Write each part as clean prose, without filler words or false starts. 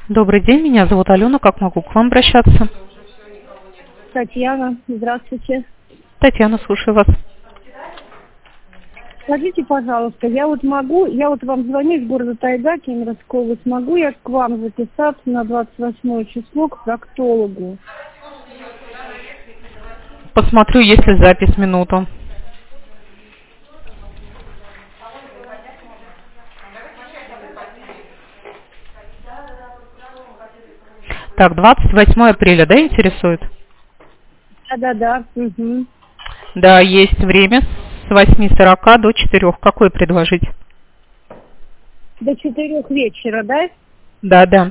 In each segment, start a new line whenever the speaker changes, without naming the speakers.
Добрый день, меня зовут Алена. Как могу к вам обращаться?
Татьяна, здравствуйте.
Татьяна, слушаю вас.
Скажите, пожалуйста, я вот вам звоню из города Тайга, Кемеровской области, смогу я к вам записаться на 28 число к проктологу?
Посмотрю, есть ли запись, минуту. Так, 28 апреля, да, интересует?
Да. Угу.
Да, есть время с 8:40 до 4. Какой предложить?
До 4 вечера, да?
Да.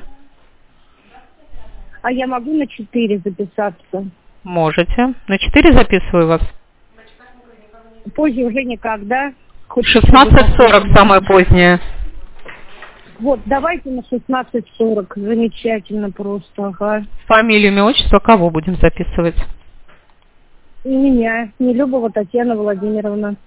А я могу на 4 записаться?
Можете. На 4 записываю вас.
Позже уже никак, да? Хоть
16:40 самое позднее.
Вот, давайте на 16:40. Замечательно просто, ага.
Фамилию, имя, отчество кого будем записывать?
И меня, Нелюбова Татьяна Владимировна.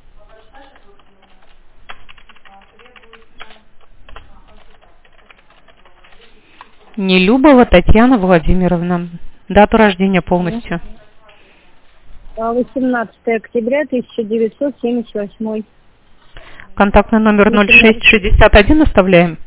Нелюбова Татьяна Владимировна. Дату рождения полностью.
18 октября 1978.
Контактный номер 0661 оставляем?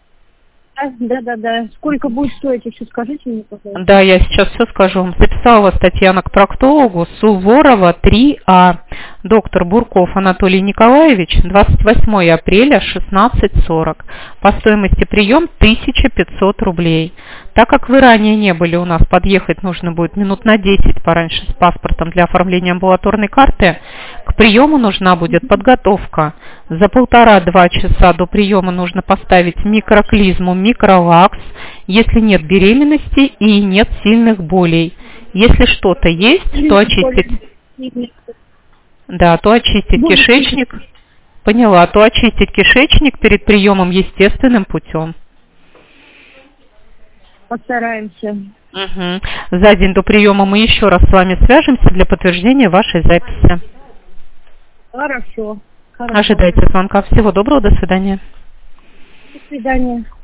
Да. Сколько будет стоить, еще скажите мне, пожалуйста.
Да, я сейчас все скажу. Записала вас Татьяна к проктологу Суворова 3А. Доктор Бурков Анатолий Николаевич, 28 апреля, 16:40. По стоимости прием 1500 рублей. Так как вы ранее не были у нас, подъехать нужно будет минут на 10 пораньше с паспортом для оформления амбулаторной карты. К приему нужна будет подготовка. За 1,5-2 часа до приема нужно поставить микроклизму, микролакс, если нет беременности и нет сильных болей. Если что-то есть, то очистить. Да, то очистить кишечник. Поняла, то очистить кишечник перед приемом естественным путем.
Постараемся.
Угу. За день до приема мы еще раз с вами свяжемся для подтверждения вашей записи.
Хорошо.
Ожидайте звонка. Всего доброго, до свидания.
До свидания.